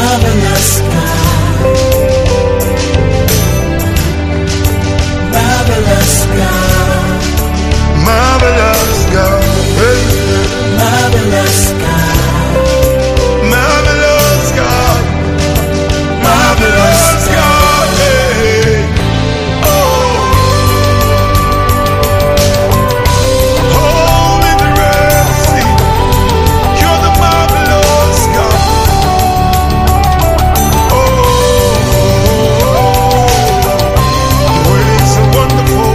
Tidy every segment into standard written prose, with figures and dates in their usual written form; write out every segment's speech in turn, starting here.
marvelous God, marvelous God, marvelous God, marvelous God, marvelous God, marvelous God. Hey. Oh, in the Red Sea, you're the marvelous God. Oh, ways are wonderful.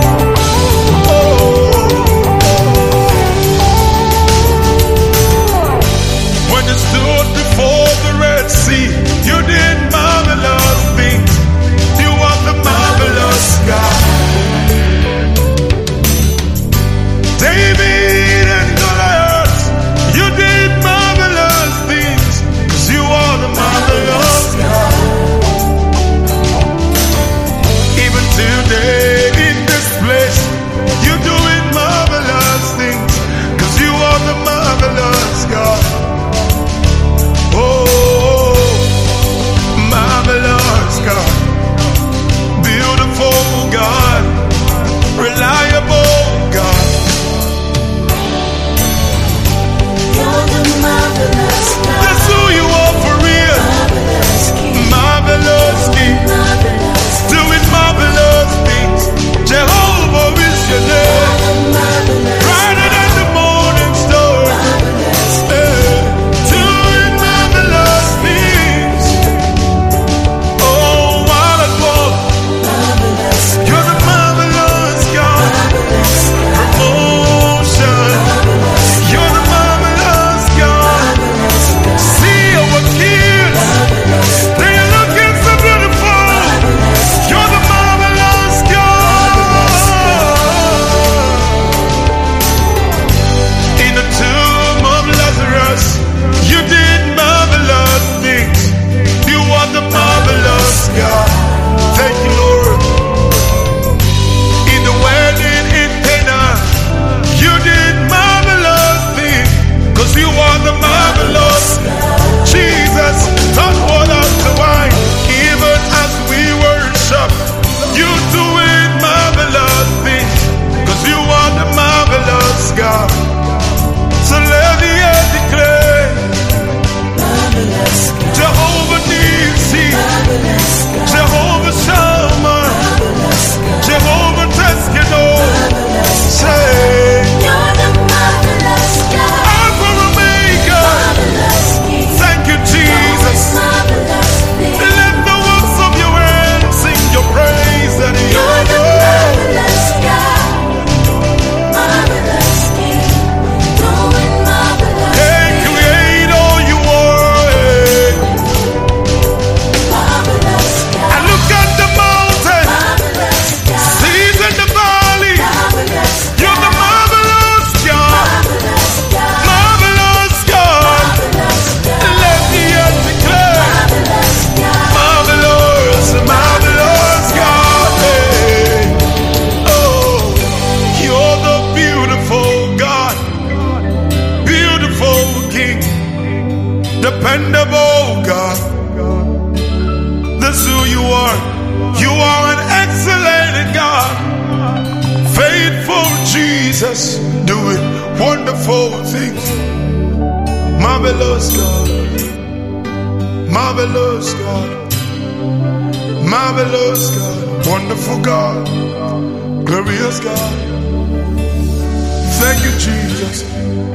When you stood before the Red Sea, you did marvelous things. You are the marvelous God. David and Goliath, you did marvelous things, 'cause you are the marvelous God. Even today in this place, you're doing marvelous things, 'cause you are the marvelous God. Oh, marvelous God, beautiful God, reliable God. you're the marvelous God, That's who you are for real. marvelous King, Marvelous King, marvelous, doing marvelous things. Jehovah is your name, marvelous, brighter than the morning star. marvelous, Hey, doing marvelous things. Oh, what a God. marvelous, You're the marvelous God. marvelous, Promotion. You're the marvelous God. See our kids. They are looking so beautiful. You're the marvelous God. In the tomb of Lazarus, you did marvelous things. You are the marvelous God. Thank you, Lord. In the wedding in Cana, you did marvelous things, 'cause you are the marvelous Jesus. Taught water to wine, even as we worship, you doing marvelous things, 'cause you are the marvelous God. So let the earth declare, marvelous God, Jehovah Nissi, marvelous God, Jehovah Shammah, marvelous God, Jehovah Teskadol. marvelous God, Say, you're the marvelous God, Alpha Omega. marvelous King, Thank you, Jesus. marvelous King, Let the works of your hands sing your praise and your you're the name. marvelous God, marvelous King, doing marvelous Hey, things, create all you are. marvelous God, I look at the mountain, marvelous God, seas in the valley. marvelous You're the marvelous God, marvelous God, marvelous God. marvelous God, Let the earth declare, marvelous God, marvelous, marvelous God. Hey. Oh, you're the beautiful God, beautiful King, dependable God. That's who you are. You are an excellent God, faithful Jesus, doing wonderful things. Marvelous God, marvelous God, marvelous God, wonderful God, glorious God. Thank you, Jesus.